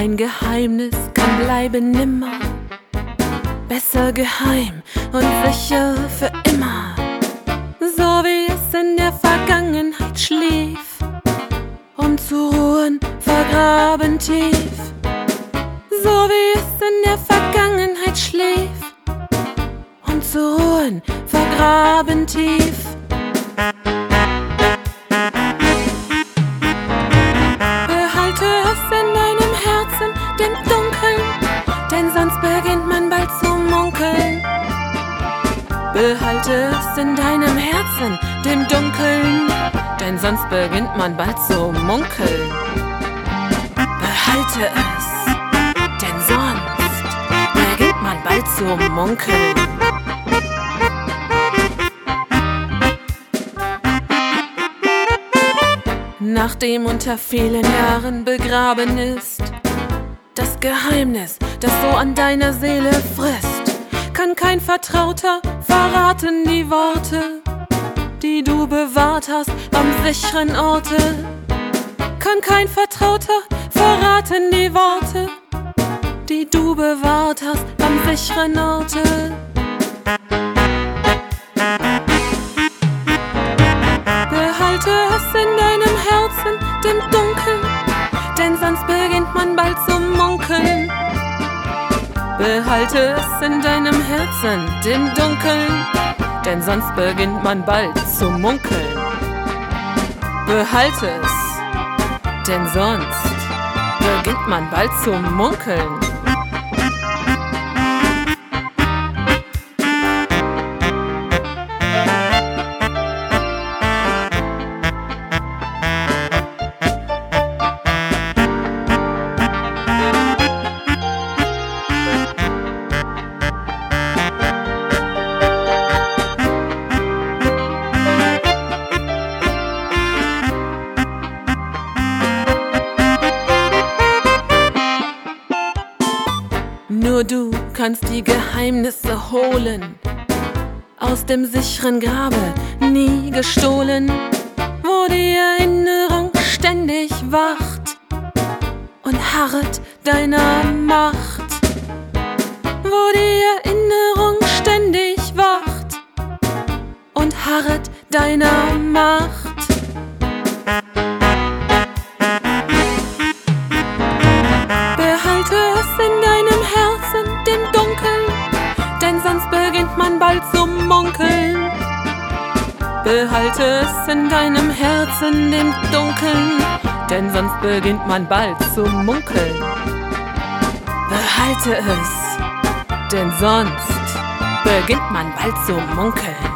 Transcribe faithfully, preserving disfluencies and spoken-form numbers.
Ein Geheimnis kann bleiben nimmer, besser geheim und sicher für immer. So wie es in der Vergangenheit schlief, um zu ruhen, vergraben tief. So wie es in der Vergangenheit schlief, um zu ruhen, vergraben tief. Behalte es in deinem Herzen, dem Dunkeln, denn sonst beginnt man bald zu munkeln. Behalte es in deinem Herzen, dem Dunkeln, denn sonst beginnt man bald zu munkeln. Behalte es, denn sonst beginnt man bald zu munkeln. Nachdem unter vielen Jahren begraben ist das Geheimnis, das so an deiner Seele frisst, kann kein Vertrauter verraten die Worte, die du bewahrt hast am sicheren Orte. Kann kein Vertrauter verraten die Worte, die du bewahrt hast am sicheren Orte. Behalte es in deinem Herzen, dem Dunkeln, denn sonst beginnt man bald zu munkeln. Behalte es in deinem Herzen, dem Dunkeln, denn sonst beginnt man bald zu munkeln. Behalte es, denn sonst beginnt man bald zu munkeln. Nur du kannst die Geheimnisse holen, aus dem sicheren Grabe, nie gestohlen, wo die Erinnerung ständig wacht und harret deiner Macht. Wo die Erinnerung ständig wacht und harret deiner Macht. Behalte es in deinem Herzen, dem Dunkeln, denn sonst beginnt man bald zu munkeln. Behalte es in deinem Herzen, dem Dunkeln, denn sonst beginnt man bald zu munkeln. Behalte es, denn sonst beginnt man bald zu munkeln.